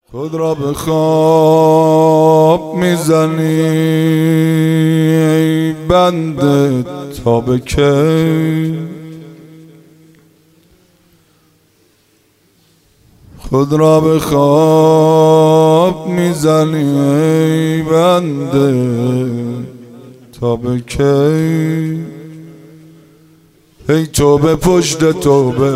خود را به خواب میزنی ای بنده تا به کی؟ خود را به خواب میزنی ای بنده تا به کی؟ ای توبه پشت توبه،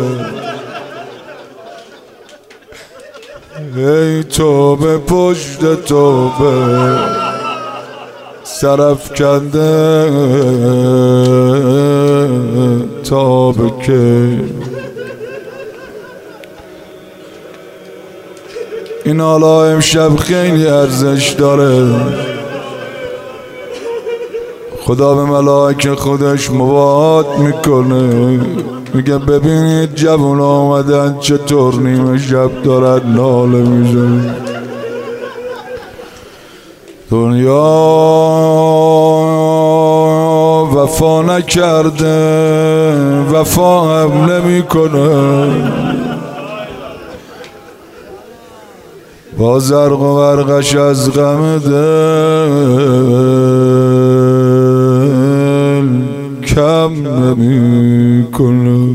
ای توبه پشت توبه، سرافکنده تا به کی؟ این حالا امشب خیلی ارزش داره. خدا به ملائکه خودش مباهات میکنه، میگه ببینید جوون آمدن چطور نیمه شب دارد ناله میزنه. دنیا وفا نکرده، وفا هم نمیکنه، با زرق و برقش از غم دل کم نمیکنه.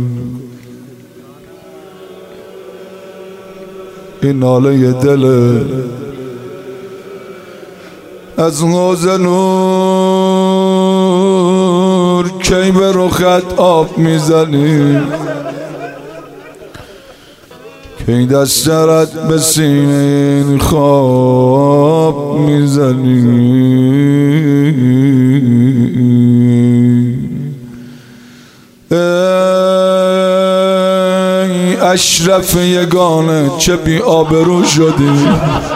این ناله دل از غوز نور کی به رخت آب میزنی، کی دسترت به سینه این خواب میزنی. ای اشرف یگانه چه بی آبرو شدی،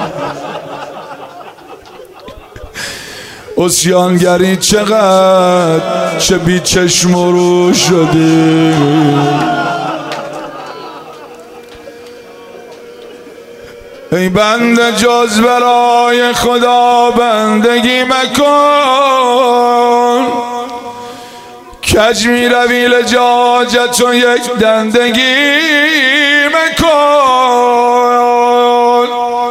عصیانگری چقدر چه بی چشم و رو شدی. ای بنده جز برای خدا بندگی مکن، کج می روی لجاجت و یک دندگی مکن.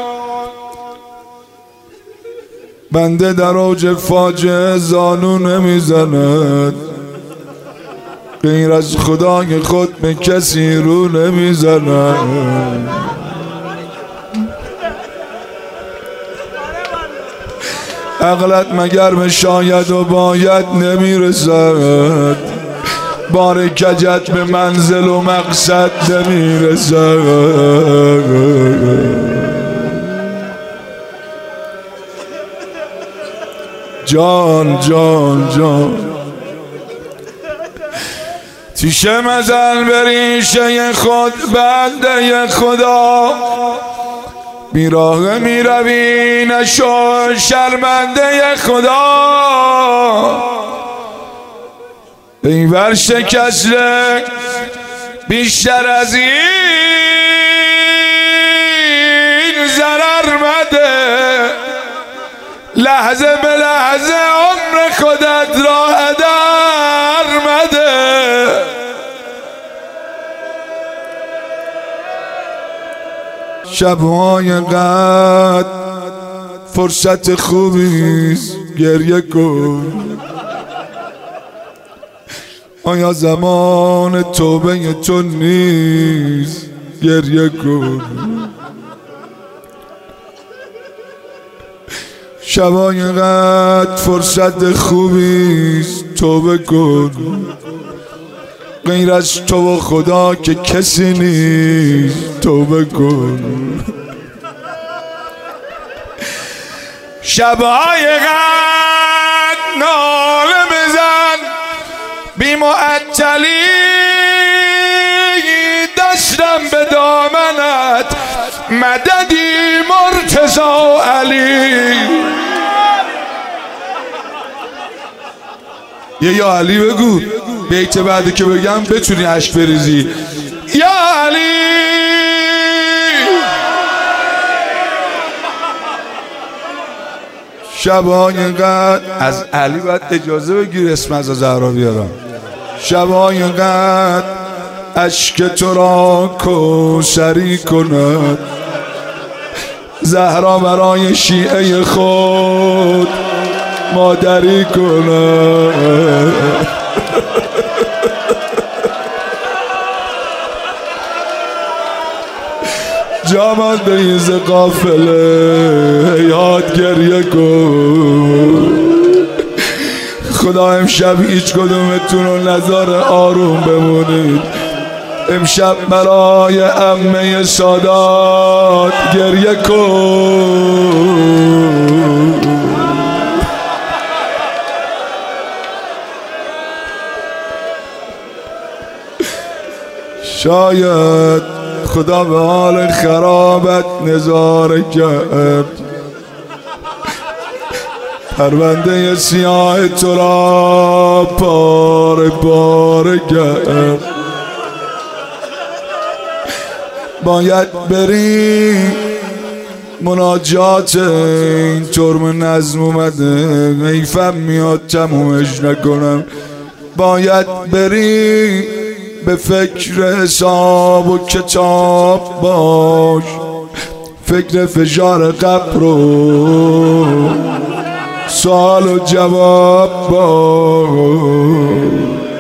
بنده در اوج فاجعه زانو نمیزند، غیر از خدای خود به کسی رو نمیزند. عقلت مگر به شاید و باید نمیرسد، بار کجت به منزل و مقصد نمیرسد. جان جان جان تیشه مزن بریشه خود بنده خدا، بیراه می روی نشو شرمنده خدا. ای ورشکسته بیشتر از این ضرر مده، لحظه به لحظه عمر خودت را هدر مده. شبهای قد فرصت خوبیست گریه کن، آیا زمان توبه تو نیست گریه کن. شبهای قد فرصت خوبیست توبه کن، غیر از تو و خدا که کسی نیست توبه کن. شبهای قد ناله بزن بی معطلی، دستم به دامنت مددی مرتضی علی. یا علی بگو، بیت بعدی که بگم بتونی اشک بریزی. یا علی شبهای قد از علی باید اجازه بگیر اسم از زهرا بیارم. شبهای قد اشک تو را کوثری کند، زهرا برای شیعه خود مادری کنه. جامانده ایز قافله یاد گریه کن. خدا امشب هیچ کدومتون رو نذاره آروم بمونید. امشب برای عمه سادات گریه کن. شاید خدا به حال خرابت نظاره کرد، پرونده سیاه تو را پاره پاره کرد. باید بری مناجات، این ترم نظم اومده حیفم میاد تمومش نکنم. باید بری به فکر حساب و کتاب باش، فکر فشار قبر و سوال و جواب باش.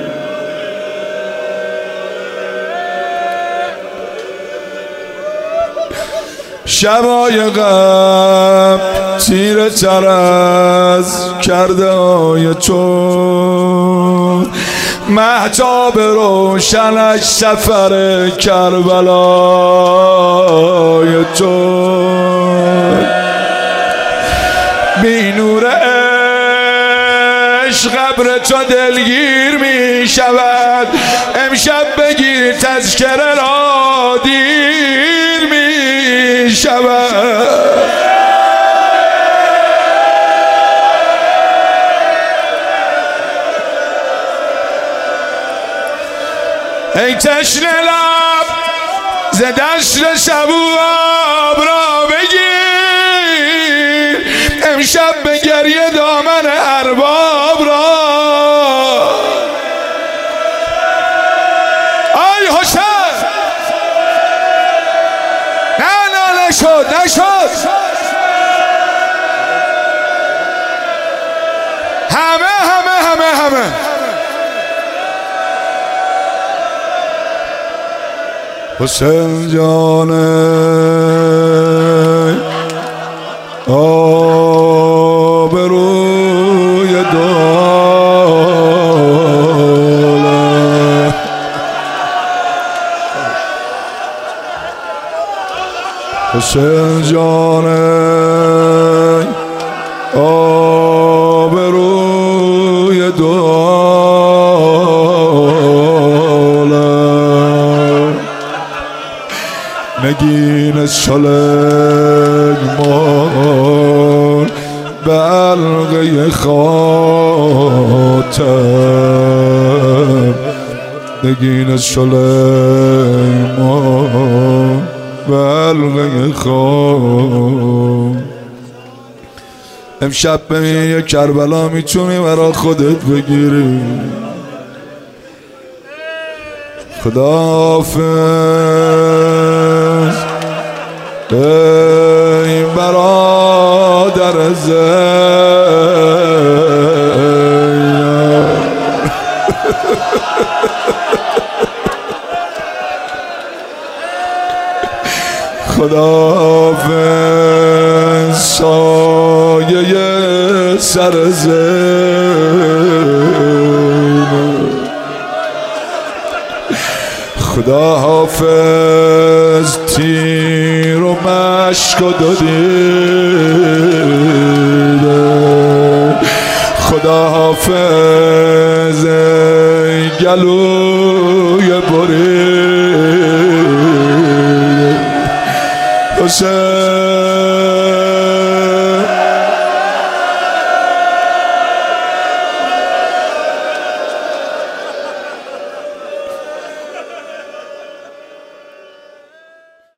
شبای غم تیره تر از کرده های تو، مهتاب روشنش سفر کربلای تو. بی نور عشق قبر تو دلگیر می شود. امشب بگیر تذکره را دیر می شود. ای تشنه لب ز دشت سبو آب را بگیر، امشب به گریه دامن ارباب را. آی حسین نه نشد همه حسین جانه آبروی دوله. حسین جانه آبروی دوله. نگین سلیمان به حلقه خاتم، نگین سلیمان به حلقه خاتم. امشب ببین یه کربلا میتونی برا خودت بگیری. خداحافظ ای برادر زینب. خداحافظ سایه سر زینب. خداحافظ تیر و مشک و دو دیده. خداحافظ ای گلوی بریده. حسین